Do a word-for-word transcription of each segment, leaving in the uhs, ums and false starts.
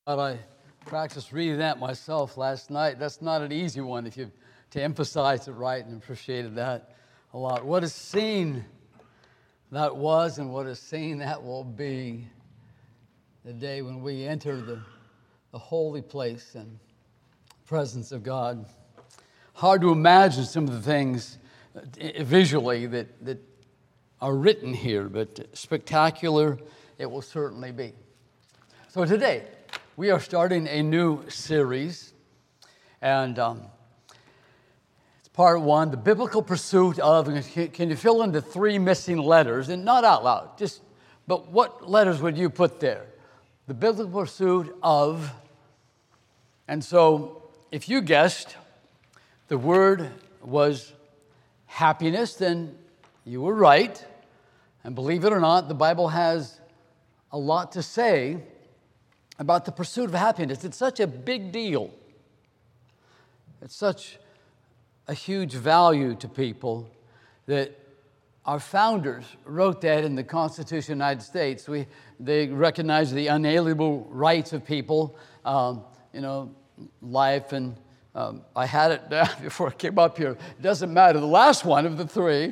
But I practiced reading that myself last night. That's not an easy one if you to emphasize it right, and appreciated that a lot. What a scene that was, and what a scene that will be the day when we enter the, the holy place and presence of God. Hard to imagine some of the things visually that, that are written here, but spectacular it will certainly be. So today, we are starting a new series, and um, it's part one, the biblical pursuit of, can you fill in the three missing letters, and not out loud, just, but what letters would you put there? The biblical pursuit of, and so if you guessed the word was happiness, then you were right, and believe it or not, the Bible has a lot to say about the pursuit of happiness. It's such a big deal. It's such a huge value to people that our founders wrote that in the Constitution of the United States. We, they recognize the unalienable rights of people, um, you know, life, and um, I had it down before I came up here. It doesn't matter. The last one of the three,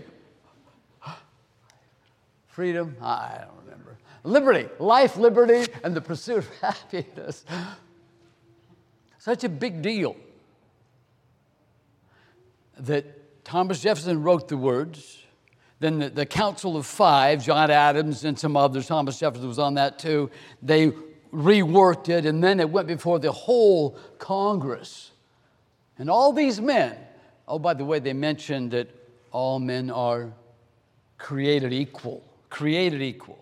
freedom, I don't remember. Liberty, life, liberty, and the pursuit of happiness. Such a big deal that Thomas Jefferson wrote the words. Then the, the Council of Five, John Adams and some others, Thomas Jefferson was on that too, they reworked it, and then it went before the whole Congress. And all these men, oh, by the way, they mentioned that all men are created equal, created equal.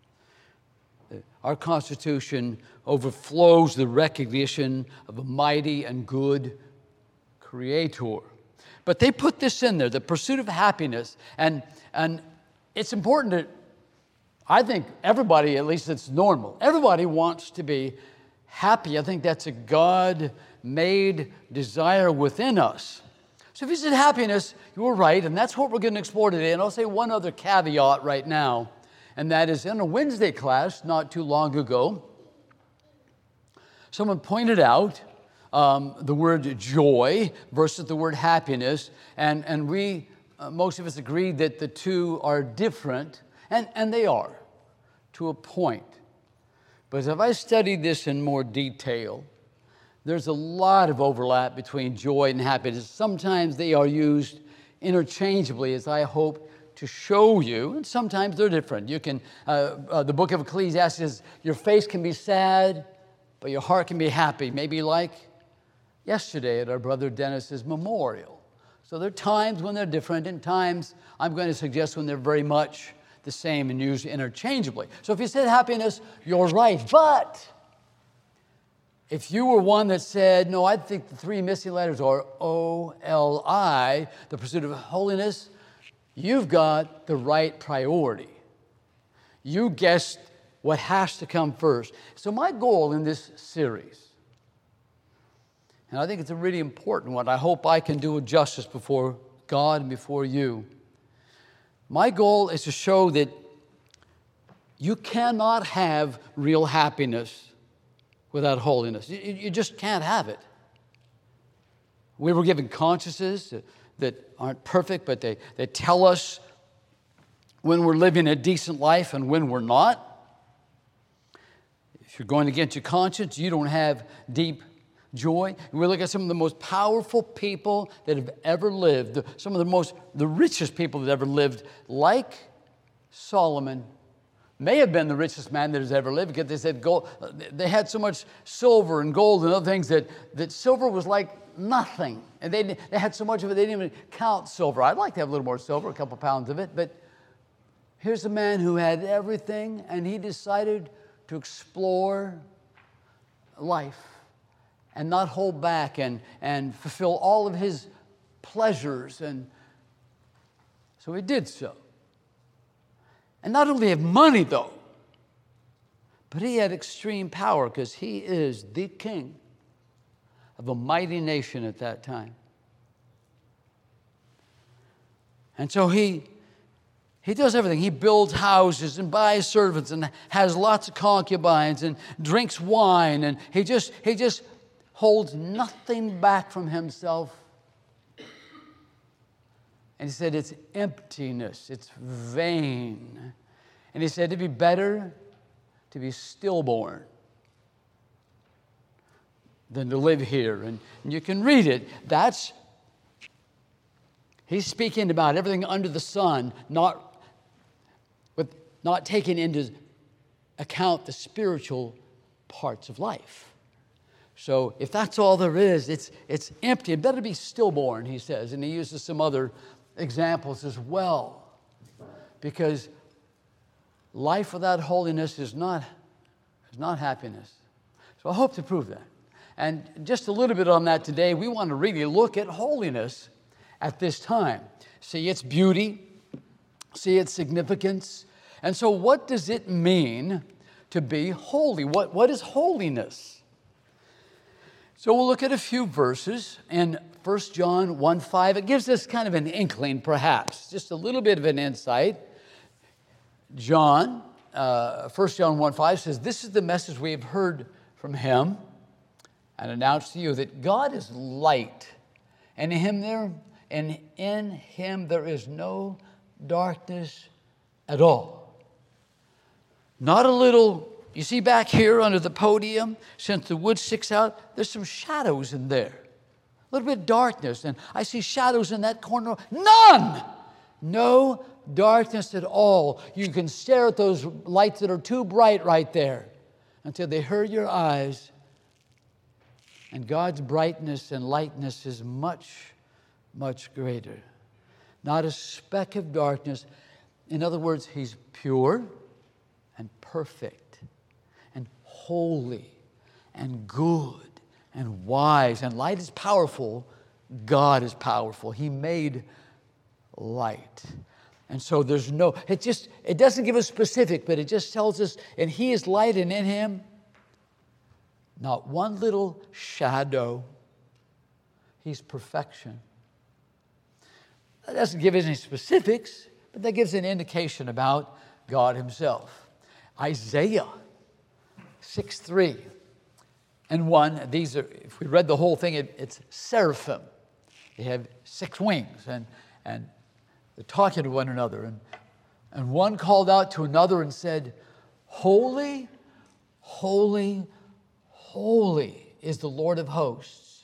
Our Constitution overflows the recognition of a mighty and good Creator. But they put this in there, the pursuit of happiness. And, and it's important that, I think everybody, at least it's normal, everybody wants to be happy. I think that's a God-made desire within us. So if you said happiness, you were right, and that's what we're going to explore today. And I'll say one other caveat right now. And that is, in a Wednesday class not too long ago, someone pointed out um, the word joy versus the word happiness. And, and we, uh, most of us agreed that the two are different, and, and they are, to a point. But if I studied this in more detail, there's a lot of overlap between joy and happiness. Sometimes they are used interchangeably, as I hope to show you, and sometimes they're different. You can, uh, uh, the book of Ecclesiastes says, your face can be sad, but your heart can be happy. Maybe like yesterday at our brother Dennis's memorial. So there are times when they're different, and times I'm going to suggest when they're very much the same and used interchangeably. So if you said happiness, you're right. But if you were one that said, no, I think the three missing letters are O L I, the pursuit of holiness, you've got the right priority. You guessed what has to come first. So my goal in this series, and I think it's a really important one, I hope I can do it justice before God and before you. My goal is to show that you cannot have real happiness without holiness. You, you just can't have it. We were given consciences that aren't perfect, but they, they tell us when we're living a decent life and when we're not. If you're going against your conscience, you don't have deep joy. We look at some of the most powerful people that have ever lived, some of the most, the richest people that ever lived, like Solomon, may have been the richest man that has ever lived, because they said gold, they had so much silver and gold and other things that, that silver was like nothing. And they, they had so much of it, they didn't even count silver. I'd like to have a little more silver, a couple pounds of it, but here's a man who had everything, and he decided to explore life and not hold back and, and fulfill all of his pleasures. And so he did so. And not only have money, though, but he had extreme power, because he is the king of a mighty nation at that time. And so he He does everything. He builds houses and buys servants and has lots of concubines and drinks wine. And he just, he just holds nothing back from himself. And he said, it's emptiness. It's vain. And he said, it'd be better to be stillborn than to live here. And, and you can read it. That's, he's speaking about everything under the sun, not with not taking into account the spiritual parts of life. So if that's all there is, it's, it's empty. It better be stillborn, he says. And he uses some other examples as well. Because life without holiness is not, is not happiness. So I hope to prove that. And just a little bit on that today, we want to really look at holiness at this time. See its beauty, see its significance. And so what does it mean to be holy? What, what is holiness? So we'll look at a few verses in First John one five. It gives us kind of an inkling, perhaps, just a little bit of an insight. John, uh, First John one five says, this is the message we have heard from him and announced to you, that God is light, and in him there, and in him there is no darkness at all. Not a little, you see back here under the podium, since the wood sticks out, there's some shadows in there. A little bit of darkness, and I see shadows in that corner. None! No darkness at all. You can stare at those lights that are too bright right there until they hurt your eyes. And God's brightness and lightness is much, much greater. Not a speck of darkness. In other words, he's pure and perfect and holy and good and wise. And light is powerful. God is powerful. He made light. And so there's no, it just, it doesn't give us specific, but it just tells us, and he is light, and in him, not one little shadow. He's perfection. That doesn't give us any specifics, but that gives an indication about God himself. Isaiah six three and one, these are, if we read the whole thing, it, it's seraphim. They have six wings, and, and they're talking to one another. And, and one called out to another and said, holy, holy, holy is the Lord of hosts.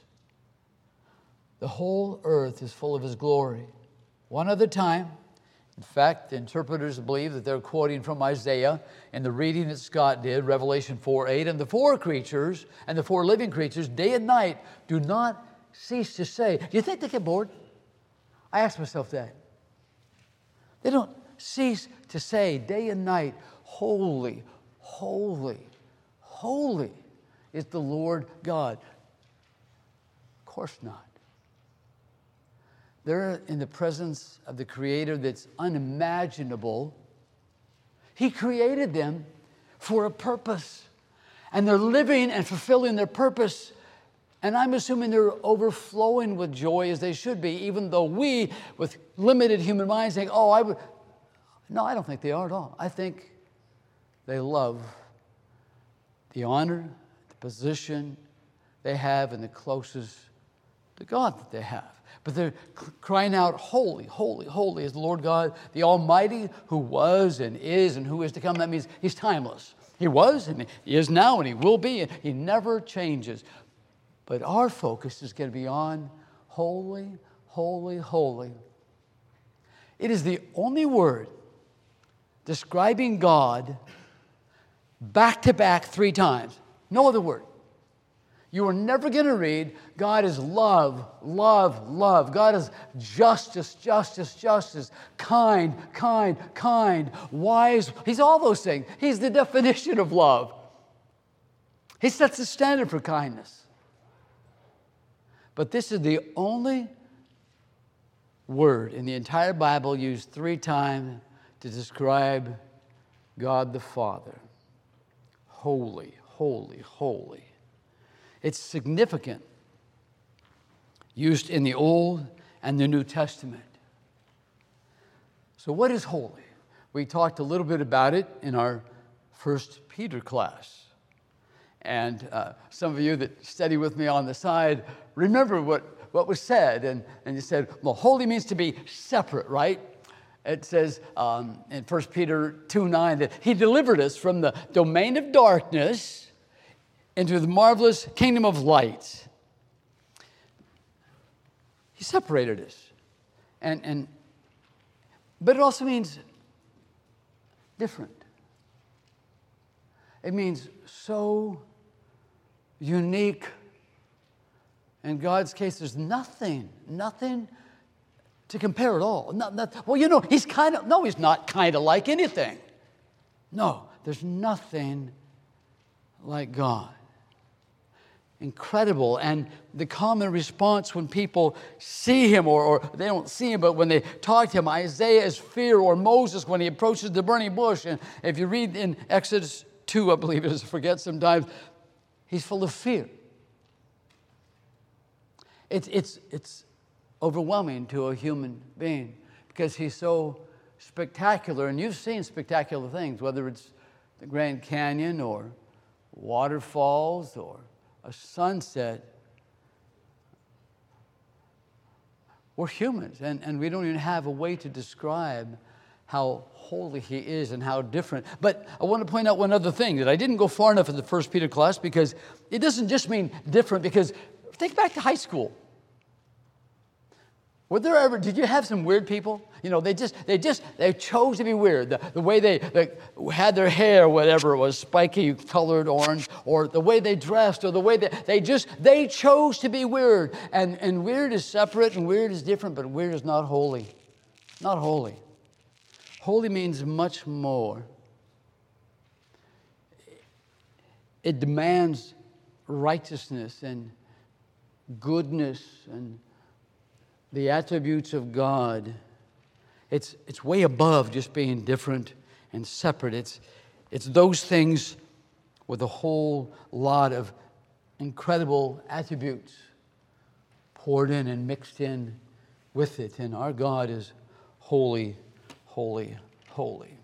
The whole earth is full of his glory. One other time, in fact, the interpreters believe that they're quoting from Isaiah in the reading that Scott did, Revelation four eight, and the four creatures and the four living creatures, day and night, do not cease to say. Do you think they get bored? I ask myself that. They don't cease to say day and night, holy, holy, holy is the Lord God. Of course not. They're in the presence of the Creator that's unimaginable. He created them for a purpose. And they're living and fulfilling their purpose. And I'm assuming they're overflowing with joy as they should be, even though we, with limited human minds, think, oh, I would. No, I don't think they are at all. I think they love the honor, the position they have, and the closest to God that they have. But they're crying out, holy, holy, holy is the Lord God, the Almighty, who was and is and who is to come. That means he's timeless. He was and he is now and he will be. And he never changes. But our focus is going to be on holy, holy, holy. It is the only word describing God back to back three times. No other word. You are never going to read, God is love, love, love. God is justice, justice, justice, kind, kind, kind, wise. He's all those things. He's the definition of love. He sets the standard for kindness. But this is the only word in the entire Bible used three times to describe God the Father. Holy, holy, holy. It's significant, used in the Old and the New Testament. So what is holy? We talked a little bit about it in our First Peter class. And uh, some of you that study with me on the side remember what, what was said. And, and you said, well, holy means to be separate, right? It says um, in First Peter two nine that he delivered us from the domain of darkness into the marvelous kingdom of light. He separated us. And, and, but it also means different. It means so unique. In God's case, there's nothing, nothing to compare at all. Not, not, well, you know, he's kind of, no, he's not kind of like anything. No, there's nothing like God. Incredible. And the common response when people see him, or, or they don't see him, but when they talk to him, Isaiah is fear, or Moses when he approaches the burning bush. And if you read in Exodus two, I believe it is, I forget sometimes, he's full of fear. It's, it's, it's overwhelming to a human being because he's so spectacular. And you've seen spectacular things, whether it's the Grand Canyon or waterfalls or a sunset. We're humans, and, and we don't even have a way to describe how holy he is and how different. But I want to point out one other thing, that I didn't go far enough in the First Peter class, because it doesn't just mean different, because think back to high school. Were there ever, did you have some weird people? You know, they just, they just, they chose to be weird. The, the way they, they had their hair, whatever it was, spiky colored orange, or the way they dressed, or the way they, they just, they chose to be weird. And, and weird is separate, and weird is different, but weird is not holy. Not holy. Holy means much more. It demands righteousness and goodness and the attributes of God. It's, it's way above just being different and separate. It's, it's those things with a whole lot of incredible attributes poured in and mixed in with it. And our God is holy, holy, holy.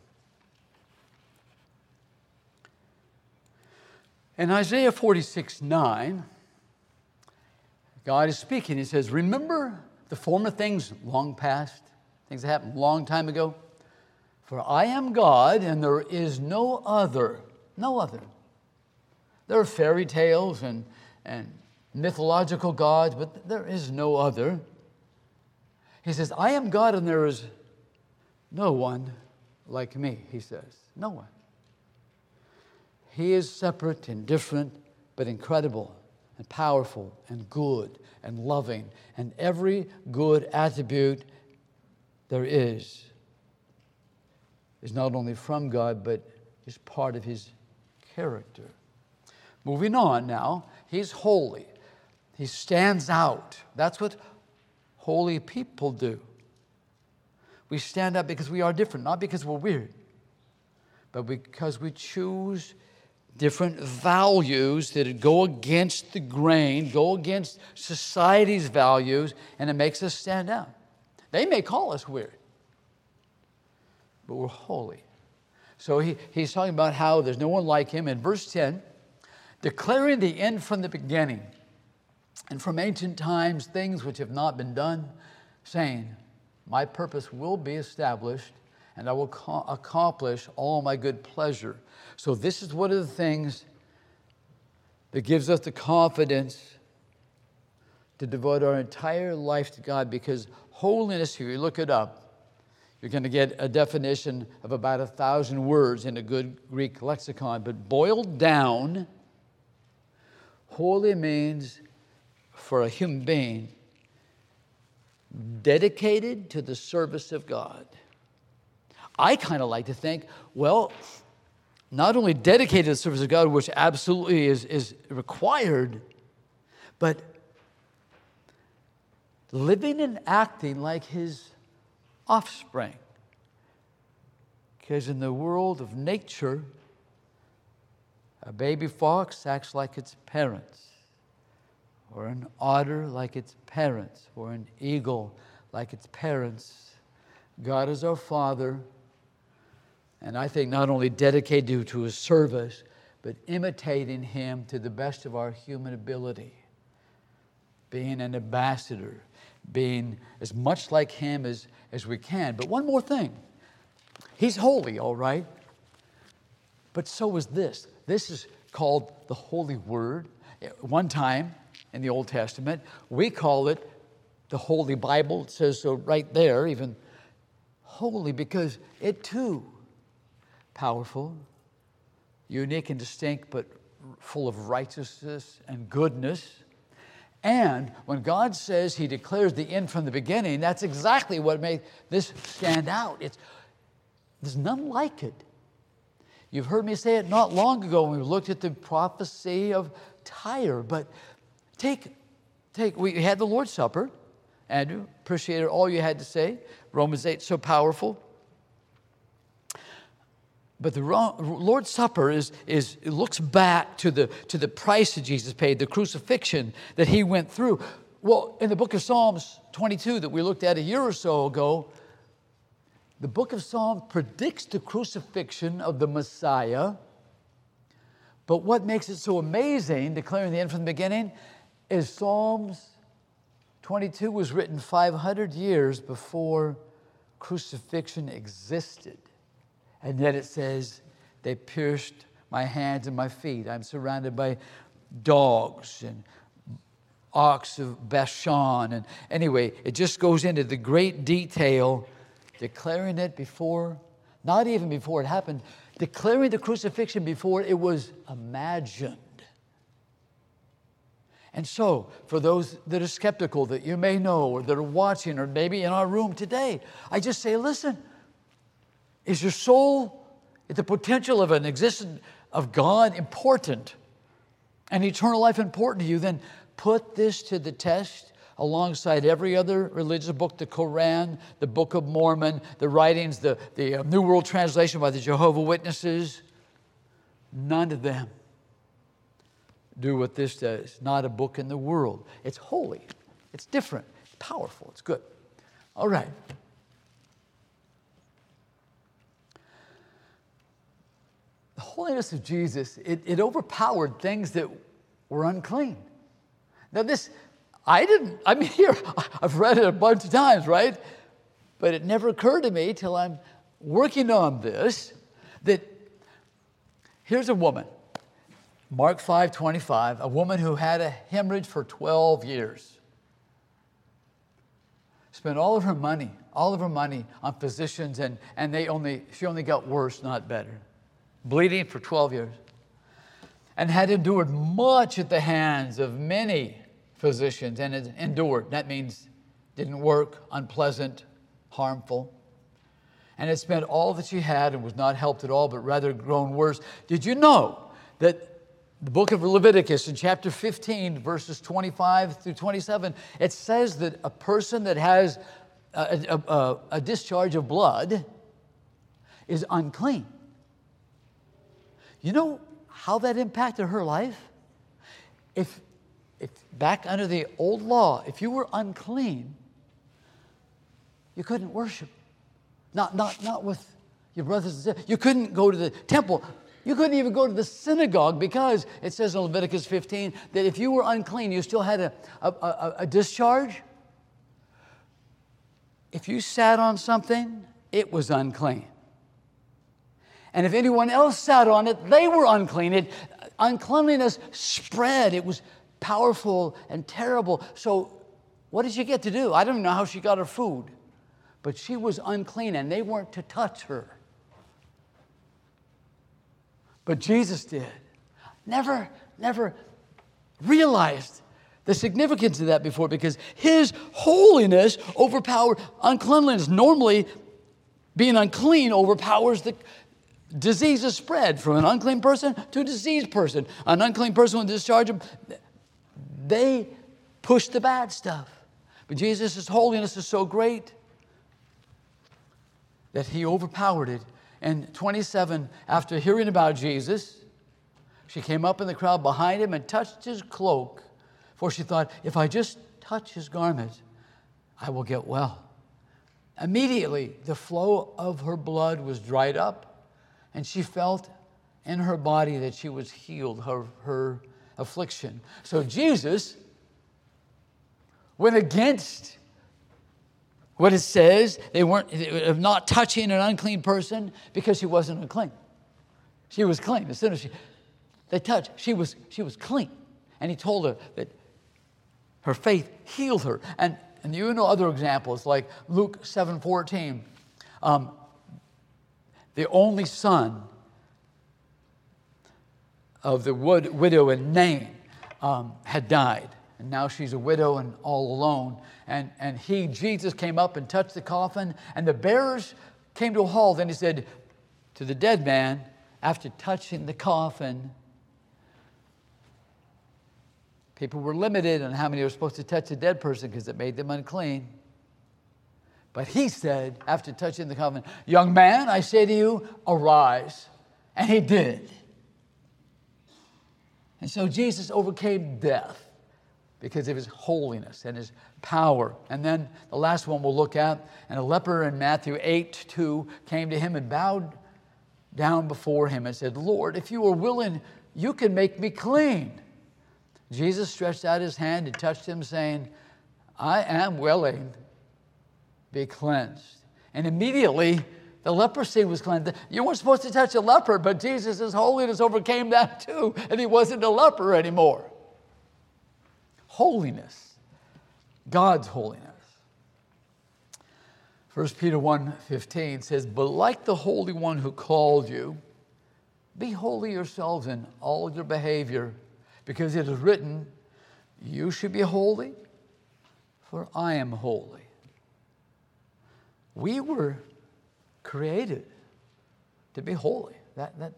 In Isaiah forty-six nine, God is speaking. He says, remember the former things long past, things that happened a long time ago? For I am God, and there is no other, no other. There are fairy tales and, and mythological gods, but there is no other. He says, I am God, and there is no one like me, he says. No one. He is separate and different, but incredible and powerful and good and loving, and every good attribute there is is not only from God, but is part of his character. Moving on now, he's holy. He stands out. That's what holy people do. We stand out because we are different, not because we're weird, but because we choose different values that go against the grain, go against society's values, and it makes us stand out. They may call us weird, but we're holy. So he, he's talking about how there's no one like him. In verse ten, declaring the end from the beginning, and from ancient times things which have not been done, saying, my purpose will be established, and I will co- accomplish all my good pleasure. So this is one of the things that gives us the confidence to devote our entire life to God, because holiness, if you look it up, you're going to get a definition of about a thousand words in a good Greek lexicon. But boiled down, holy means for a human being dedicated to the service of God. I kind of like to think, well, not only dedicated to the service of God, which absolutely is, is required, but living and acting like his offspring. Because in the world of nature, a baby fox acts like its parents, or an otter like its parents, or an eagle like its parents. God is our Father, And I think not only dedicated to his service, but imitating him to the best of our human ability. Being an ambassador, being as much like him as, as we can. But one more thing. He's holy, all right? But so is this. This is called the Holy Word. One time in the Old Testament, we call it the Holy Bible. It says so right there, even holy, because it too, powerful, unique and distinct, but full of righteousness and goodness. And when God says he declares the end from the beginning, that's exactly what made this stand out. It's, there's none like it. You've heard me say it not long ago when we looked at the prophecy of Tyre. But take, take, we had the Lord's Supper. Andrew, appreciated all you had to say. Romans eight, so powerful. But the Lord's Supper is, is it looks back to the, to the price that Jesus paid, the crucifixion that he went through. Well, in the book of Psalms twenty-two that we looked at a year or so ago, the book of Psalms predicts the crucifixion of the Messiah. But what makes it so amazing, declaring the end from the beginning, is Psalms twenty-two was written five hundred years before crucifixion existed. And yet it says, they pierced my hands and my feet. I'm surrounded by dogs and ox of Bashan. And anyway, it just goes into the great detail, declaring it before, not even before it happened, declaring the crucifixion before it was imagined. And so, for those that are skeptical that you may know or that are watching or maybe in our room today, I just say, listen, is your soul, is the potential of an existence of God important and eternal life important to you? Then put this to the test alongside every other religious book, the Koran, the Book of Mormon, the writings, the, the uh, New World Translation by the Jehovah's Witnesses. None of them do what this does. Not a book in the world. It's holy. It's different. It's powerful. It's good. All right. The holiness of Jesus, it, it overpowered things that were unclean. Now this, I didn't, I mean, here, I've read it a bunch of times, right? But it never occurred to me till I'm working on this, that here's a woman, Mark five twenty-five, a woman who had a hemorrhage for twelve years. Spent all of her money, all of her money on physicians, and, and they only, she only got worse, not better. Bleeding for twelve years. And had endured much at the hands of many physicians, and had endured. That means didn't work, unpleasant, harmful. And had spent all that she had and was not helped at all, but rather grown worse. Did you know that the book of Leviticus in chapter fifteen, verses twenty-five through twenty-seven, it says that a person that has a, a, a, a discharge of blood is unclean. You know how that impacted her life? If, if back under the old law, if you were unclean, you couldn't worship. Not, not, not with your brothers and sisters. You couldn't go to the temple. You couldn't even go to the synagogue because it says in Leviticus fifteen that if you were unclean, you still had a, a, a, a discharge. If you sat on something, it was unclean. And if anyone else sat on it, they were unclean. It, uncleanliness spread. It was powerful and terrible. So what did she get to do? I don't know how she got her food. But she was unclean, and they weren't to touch her. But Jesus did. Never, never realized the significance of that before, because his holiness overpowered uncleanliness. Normally, being unclean overpowers the diseases spread from an unclean person to a diseased person. An unclean person with discharge, they push the bad stuff. But Jesus' holiness is so great that he overpowered it. And twenty-seven, after hearing about Jesus, she came up in the crowd behind him and touched his cloak, for she thought, if I just touch his garment, I will get well. Immediately, the flow of her blood was dried up, And she felt in her body that she was healed, her, her affliction. So Jesus went against what it says. They weren't of not touching an unclean person because she wasn't unclean. She was clean. As soon as she, they touched, she was, she was clean. And he told her that her faith healed her. And, and you know other examples like Luke seven fourteen. Um, the only son of the wood, widow in Nain um, had died. And now she's a widow and all alone. And, and he, Jesus, came up and touched the coffin. And the bearers came to a halt. And he said to the dead man, after touching the coffin, people were limited on how many were supposed to touch a dead person because it made them unclean. But he said, after touching the coffin, young man, I say to you, arise. And he did. And so Jesus overcame death because of his holiness and his power. And then the last one we'll look at, and a leper in Matthew eight two came to him and bowed down before him and said, Lord, if you are willing, you can make me clean. Jesus stretched out his hand and touched him, saying, I am willing, be cleansed. And immediately the leprosy was cleansed. You weren't supposed to touch a leper, but Jesus' holiness overcame that too, and he wasn't a leper anymore. Holiness, God's holiness. First Peter one fifteen says, but like the Holy One who called you, be holy yourselves in all your behavior, because it is written, you should be holy, for I am holy. We were created to be holy. That, that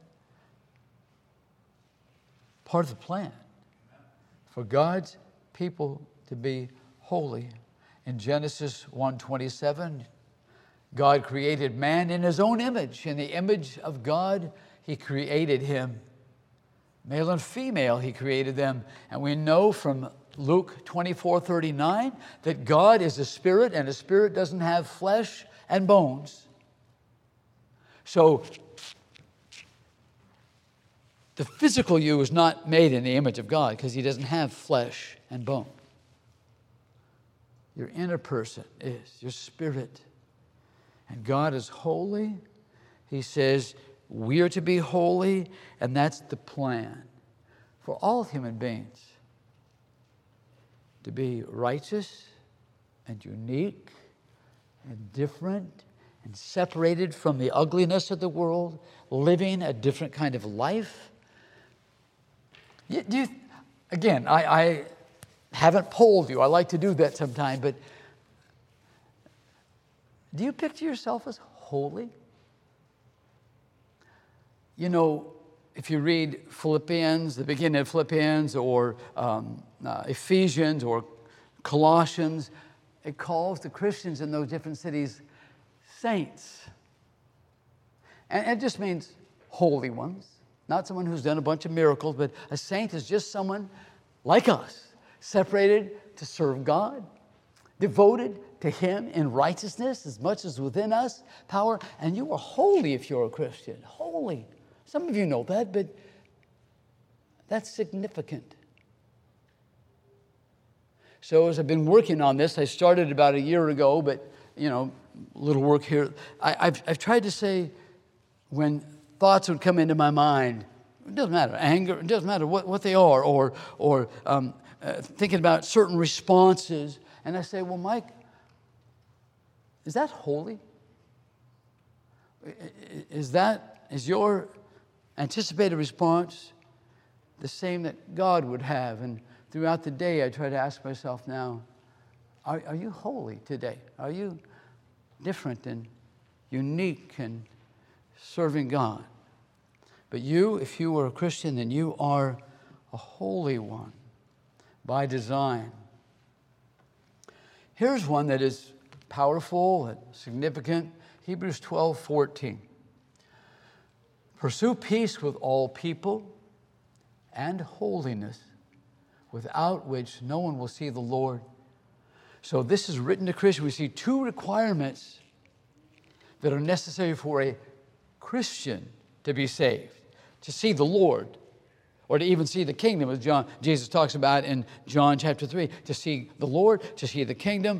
part of the plan. For God's people to be holy. In Genesis one twenty-seven, God created man in his own image. In the image of God, he created him. Male and female, he created them. And we know from Luke twenty-four thirty-nine that God is a spirit, and a spirit doesn't have flesh and bones. So the physical you is not made in the image of God because he doesn't have flesh and bone. Your inner person is, your spirit. And God is holy. He says we are to be holy, and that's the plan for all human beings. To be righteous and unique and different and separated from the ugliness of the world, living a different kind of life. You, you, again, I, I haven't polled you. I like to do that sometime, but do you picture yourself as holy? You know, if you read Philippians, the beginning of Philippians, or um, uh, Ephesians, or Colossians, it calls the Christians in those different cities saints. And it just means holy ones. Not someone who's done a bunch of miracles, but a saint is just someone like us, separated to serve God, devoted to him in righteousness as much as within us, power. And you are holy if you're a Christian. Holy. Some of you know that, but that's significant. So as I've been working on this, I started about a year ago, but, you know, a little work here. I, I've, I've tried to say, when thoughts would come into my mind, it doesn't matter, anger, it doesn't matter what, what they are, or, or um, uh, thinking about certain responses, and I say, well, Mike, is that holy? Is that, is your anticipated response the same that God would have? And throughout the day, I try to ask myself now, are, are you holy today? Are you different and unique and serving God? But you, if you are a Christian, then you are a holy one by design. Here's one that is powerful and significant. Hebrews twelve fourteen. Pursue peace with all people and holiness, without which no one will see the Lord. So this is written to Christians. We see two requirements that are necessary for a Christian to be saved, to see the Lord, or to even see the kingdom, as John, Jesus talks about in John chapter three. To see the Lord, to see the kingdom,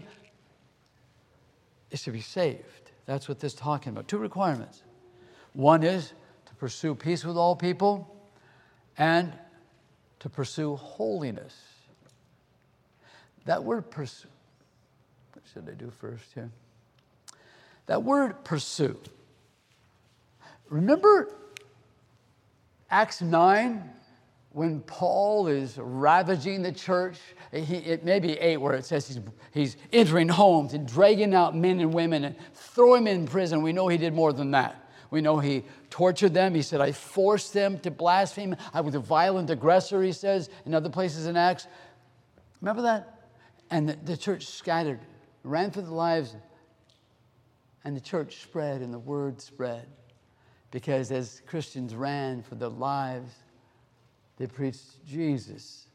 is to be saved. That's what this is talking about. Two requirements. One is to pursue peace with all people and to pursue holiness. That word pursue, what should I do first here? That word pursue. Remember Acts nine, when Paul is ravaging the church? He, it may be eight where it says he's, he's entering homes and dragging out men and women and throwing them in prison. We know he did more than that. We know he tortured them. He said, I forced them to blaspheme. I was a violent aggressor, he says, in other places in Acts. Remember that? And the, the church scattered, ran for their lives, and the church spread and the word spread. Because as Christians ran for their lives, they preached Jesus.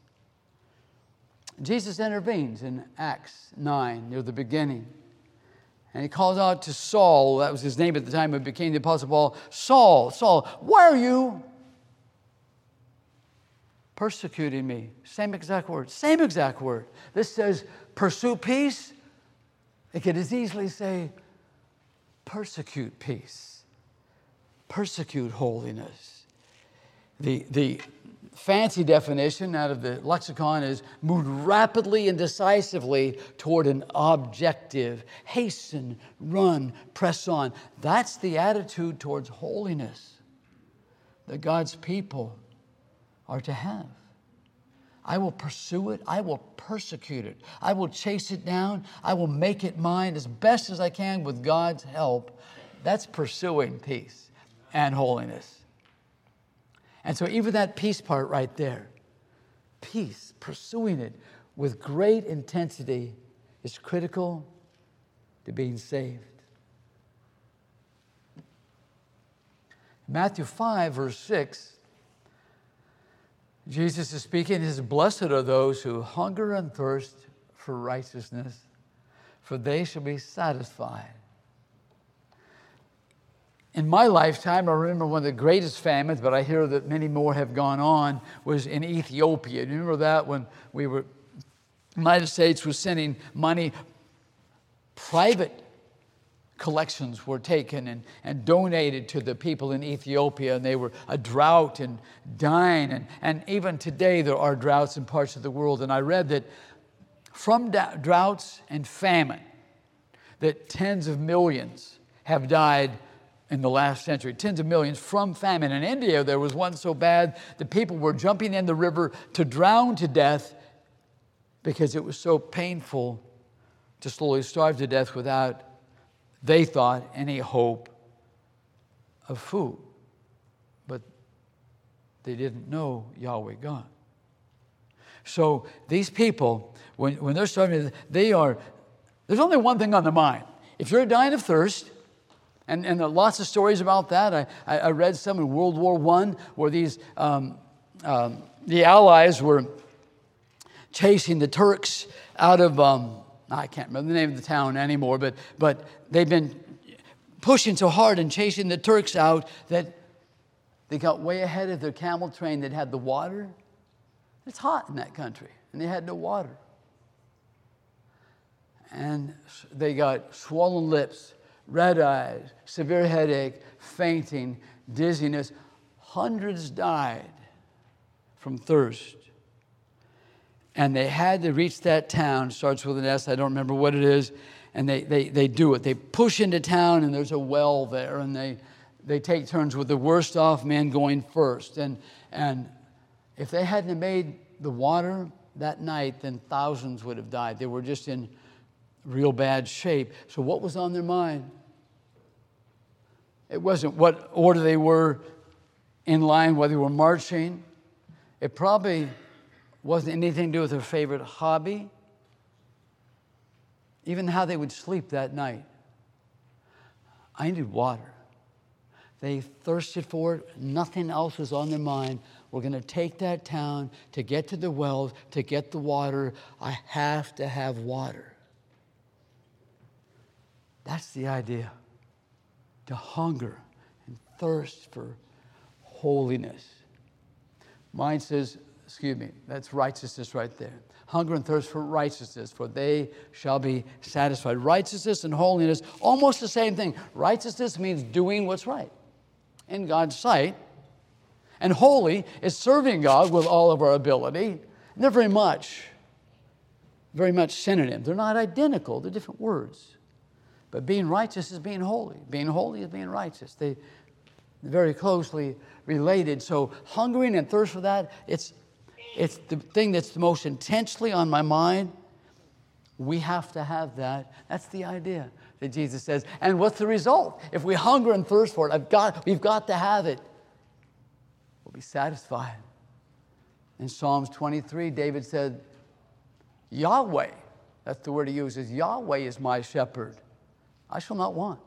Jesus intervenes in Acts nine, near the beginning. And he calls out to Saul, that was his name at the time, but became the Apostle Paul. Saul, Saul, why are you persecuting me? Same exact word, same exact word. This says, pursue peace. It could as easily say, persecute peace. Persecute holiness. The, the fancy definition out of the lexicon is move rapidly and decisively toward an objective. Hasten, run, press on. That's the attitude towards holiness that God's people are to have. I will pursue it. I will persecute it. I will chase it down. I will make it mine as best as I can with God's help. That's pursuing peace and holiness. And so even that peace part right there, peace, pursuing it with great intensity, is critical to being saved. Matthew five, verse six, Jesus is speaking. He says, blessed are those who hunger and thirst for righteousness, for they shall be satisfied. In my lifetime, I remember one of the greatest famines, but I hear that many more have gone on, was in Ethiopia. Do you remember that when we were, the United States was sending money, private collections were taken and, and donated to the people in Ethiopia, and they were a drought and dying. And, and even today, there are droughts in parts of the world. And I read that from da- droughts and famine, that tens of millions have died in the last century, tens of millions from famine. In India, there was one so bad that people were jumping in the river to drown to death because it was so painful to slowly starve to death without, they thought, any hope of food. But they didn't know Yahweh God. So these people, when, when they're starving, they are, there's only one thing on their mind. If you're dying of thirst, And, and there are lots of stories about that. I, I, I read some in World War One where these um, um, the Allies were chasing the Turks out of, um, I can't remember the name of the town anymore, but, but they've been pushing so hard and chasing the Turks out that they got way ahead of their camel train that had the water. It's hot in that country, and they had no water. And they got swollen lips, red eyes, severe headache, fainting, dizziness. Hundreds died from thirst. And they had to reach that town. Starts with an S. I don't remember what it is. And they, they, they do it. They push into town, and there's a well there. And they, they take turns with the worst off men going first. And, and if they hadn't made the water that night, then thousands would have died. They were just in real bad shape. So what was on their mind? It wasn't what order they were in line, whether they were marching. It probably wasn't anything to do with their favorite hobby. Even how they would sleep that night. I needed water. They thirsted for it. Nothing else was on their mind. We're going to take that town to get to the wells, to get the water. I have to have water. That's the idea. To hunger and thirst for holiness. Mine says, excuse me, that's righteousness right there. Hunger and thirst for righteousness, for they shall be satisfied. Righteousness and holiness, almost the same thing. Righteousness means doing what's right in God's sight. And holy is serving God with all of our ability. And they're very much, very much synonyms. They're not identical. They're different words. But being righteous is being holy. Being holy is being righteous. They, they're very closely related. So hungering and thirst for that, it's It's the thing that's the most intensely on my mind. We have to have that. That's the idea that Jesus says. And what's the result? If we hunger and thirst for it, I've got, we've got to have it. We'll be satisfied. In Psalms twenty-three, David said, Yahweh, that's the word he uses, Yahweh is my shepherd. I shall not want.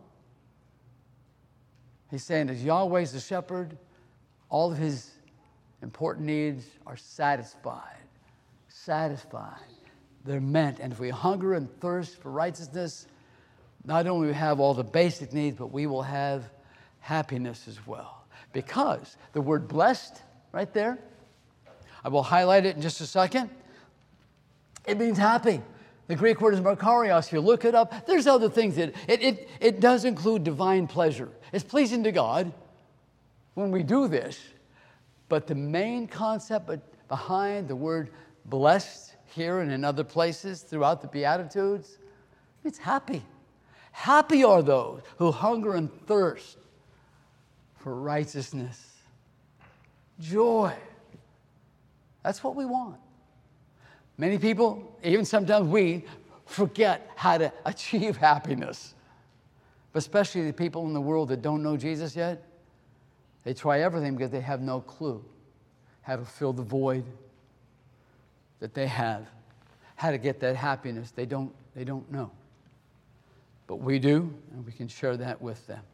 He's saying as Yahweh is the shepherd, all of his important needs are satisfied. Satisfied. They're meant. And if we hunger and thirst for righteousness, not only will we have all the basic needs, but we will have happiness as well. Because the word blessed, right there, I will highlight it in just a second. It means happy. The Greek word is makarios. If you look it up, there's other things that it, it, it does include divine pleasure. It's pleasing to God when we do this. But the main concept behind the word blessed here and in other places throughout the Beatitudes, it's happy. Happy are those who hunger and thirst for righteousness. Joy. That's what we want. Many people, even sometimes we, forget how to achieve happiness. But especially the people in the world that don't know Jesus yet. They try everything because they have no clue how to fill the void that they have, how to get that happiness. They don't, they don't know. But we do, and we can share that with them.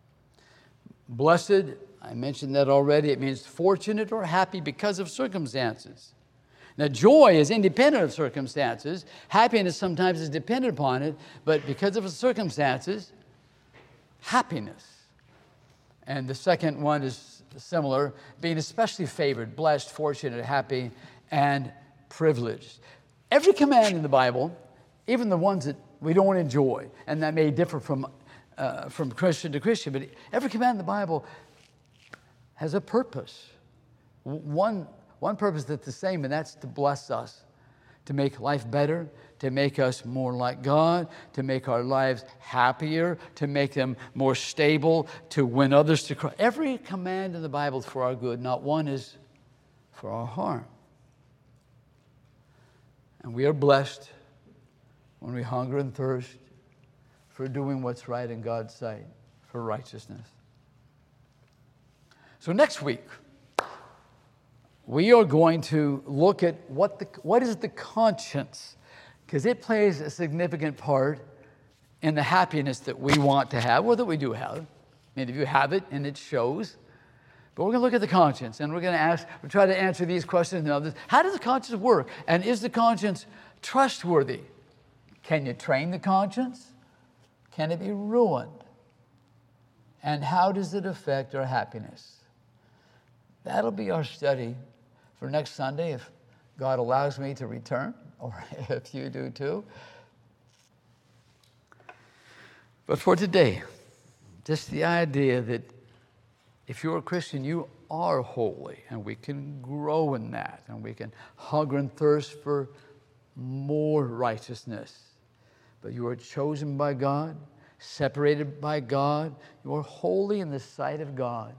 Blessed, I mentioned that already. It means fortunate or happy because of circumstances. Now, joy is independent of circumstances. Happiness sometimes is dependent upon it, but because of the circumstances, happiness. And the second one is similar, being especially favored, blessed, fortunate, happy, and privileged. Every command in the Bible, even the ones that we don't enjoy, and that may differ from, uh, from Christian to Christian, but every command in the Bible has a purpose. One, one purpose that's the same, and that's to bless us, to make life better, to make us more like God, to make our lives happier, to make them more stable, to win others to Christ. Every command in the Bible is for our good. Not one is for our harm. And we are blessed when we hunger and thirst for doing what's right in God's sight, for righteousness. So next week, we are going to look at what, the, what is the conscience, because it plays a significant part in the happiness that we want to have, or that we do have. Many of you have it, and it shows. But we're going to look at the conscience, and we're going to ask, we'll try to answer these questions and others. How does the conscience work? And is the conscience trustworthy? Can you train the conscience? Can it be ruined? And how does it affect our happiness? That'll be our study for next Sunday, if God allows me to return, or if you do too. But for today, just the idea that if you're a Christian, you are holy, and we can grow in that, and we can hunger and thirst for more righteousness. But you are chosen by God, separated by God. You are holy in the sight of God.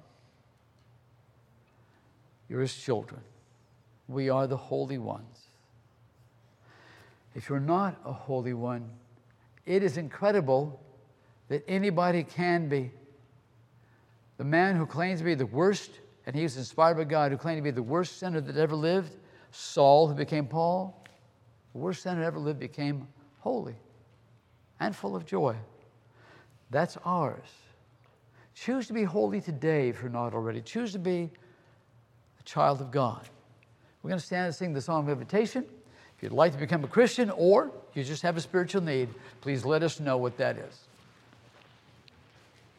You're His children. We are the holy ones. If you're not a holy one, it is incredible that anybody can be. The man who claims to be the worst, and he was inspired by God, who claimed to be the worst sinner that ever lived, Saul, who became Paul, the worst sinner ever lived, became holy and full of joy. That's ours. Choose to be holy today if you're not already. Choose to be a child of God. We're going to stand and sing the song of invitation. If you'd like to become a Christian, or you just have a spiritual need, please let us know what that is.